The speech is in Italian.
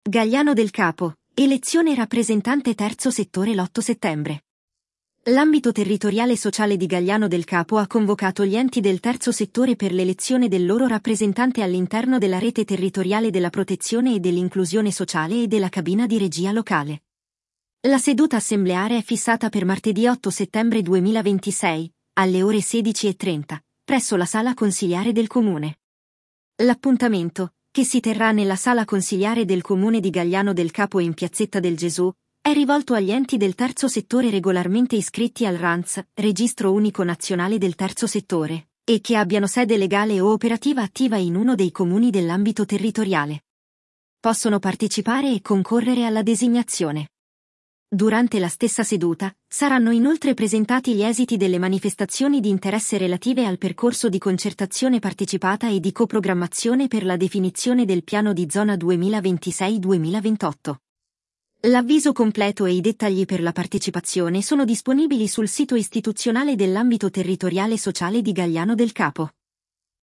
Gagliano del Capo, elezione rappresentante terzo settore l'8 settembre. L'ambito territoriale sociale di Gagliano del Capo ha convocato gli enti del terzo settore per l'elezione del loro rappresentante all'interno della rete territoriale della protezione e dell'inclusione sociale e della cabina di regia locale. La seduta assembleare è fissata per martedì 8 settembre 2026, alle ore 16:30, presso la sala consiliare del Comune. L'appuntamento, che si terrà nella sala consiliare del Comune di Gagliano del Capo in Piazzetta del Gesù, è rivolto agli enti del terzo settore regolarmente iscritti al RANS, Registro Unico Nazionale del Terzo Settore, e che abbiano sede legale o operativa attiva in uno dei comuni dell'ambito territoriale. Possono partecipare e concorrere alla designazione. Durante la stessa seduta, saranno inoltre presentati gli esiti delle manifestazioni di interesse relative al percorso di concertazione partecipata e di coprogrammazione per la definizione del piano di zona 2026-2028. L'avviso completo e i dettagli per la partecipazione sono disponibili sul sito istituzionale dell'ambito territoriale sociale di Gagliano del Capo.